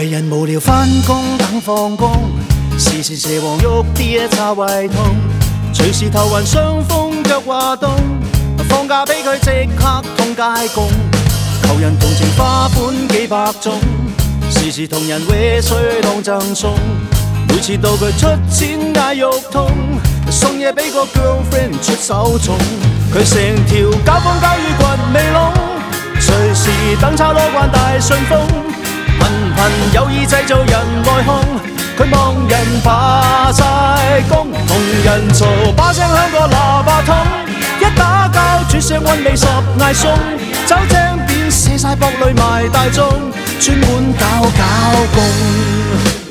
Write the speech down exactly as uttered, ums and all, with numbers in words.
為人無聊返工等放工，時時蛇王喐啲叉胃痛，隨時頭暈傷風腳滑凍，放假俾佢即刻通街工，求人同情花款幾百種，時時同人搲水當贈送，每次到佢出錢嗌肉痛，送嘢俾個 girlfriend 出手重，佢成條膠風膠與掘味籠，隨時等叉攞慣大順風，頻頻有意製造人內訌，佢望人扒晒工，同人嘈把聲響過喇叭筒，一打交轉聲溫味十嗌餸，走正便射晒膊裏賣大眾，專門搞搞工。